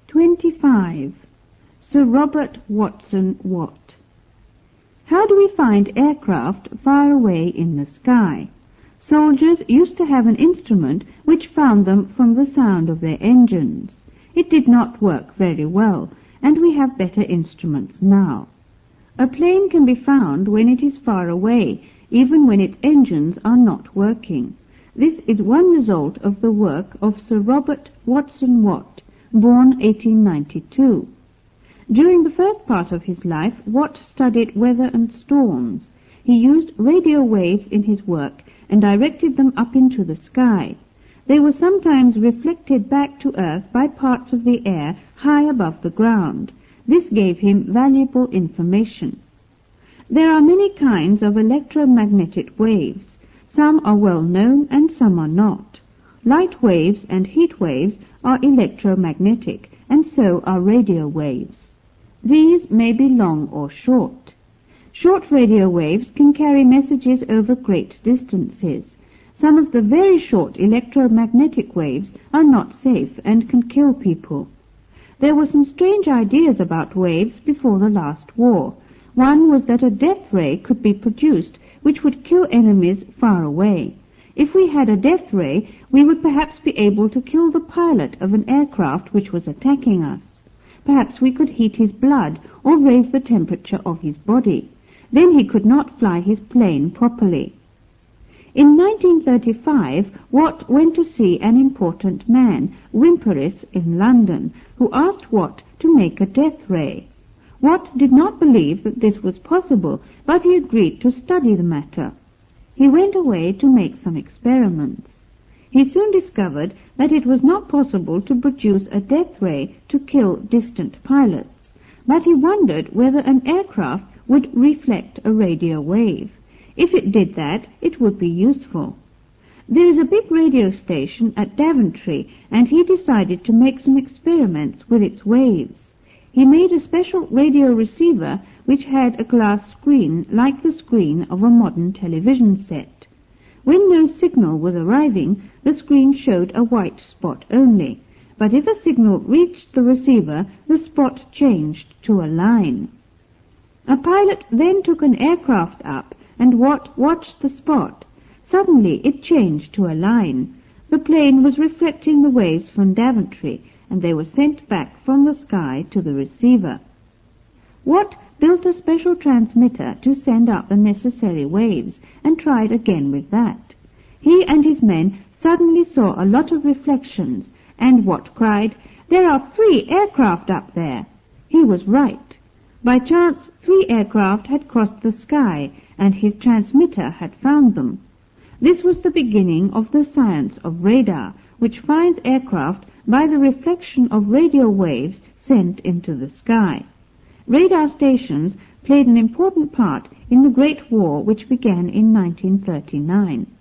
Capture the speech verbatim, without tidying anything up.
twenty-five. Sir Robert Watson Watt. How do we find aircraft far away in the sky? Soldiers used to have an instrument which found them from the sound of their engines. It did not work very well, and we have better instruments now. A plane can be found when it is far away, even when its engines are not working. This is one result of the work of Sir Robert Watson Watt, born eighteen ninety-two. During the first part of his life, Watt studied weather and storms. He used radio waves in his work and directed them up into the sky. They were sometimes reflected back to Earth by parts of the air high above the ground. This gave him valuable information. There are many kinds of electromagnetic waves. Some are well known and some are not. Light waves and heat waves are electromagnetic, and so are radio waves. These may be long or short. Short radio waves can carry messages over great distances. Some of the very short electromagnetic waves are not safe and can kill people. There were some strange ideas about waves before the last war. One was that a death ray could be produced which would kill enemies far away. If we had a death ray, we would perhaps be able to kill the pilot of an aircraft which was attacking us. Perhaps we could heat his blood or raise the temperature of his body. Then he could not fly his plane properly. In nineteen thirty-five, Watt went to see an important man, Wimperis, in London, who asked Watt to make a death ray. Watt did not believe that this was possible, but he agreed to study the matter. He went away to make some experiments. He soon discovered that it was not possible to produce a death ray to kill distant pilots, but he wondered whether an aircraft would reflect a radio wave. If it did that, it would be useful. There is a big radio station at Daventry, and he decided to make some experiments with its waves. He made a special radio receiver which had a glass screen like the screen of a modern television set. When no signal was arriving, the screen showed a white spot only, but if a signal reached the receiver, the spot changed to a line. A pilot then took an aircraft up, and Watt watched the spot. Suddenly it changed to a line. The plane was reflecting the waves from Daventry, and they were sent back from the sky to the receiver. Watt built a special transmitter to send up the necessary waves, and tried again with that. He and his men suddenly saw a lot of reflections, and Watt cried, "There are three aircraft up there." He was right. By chance, three aircraft had crossed the sky, and his transmitter had found them. This was the beginning of the science of radar, which finds aircraft by the reflection of radio waves sent into the sky. Radar stations played an important part in the Great War which began in nineteen thirty-nine.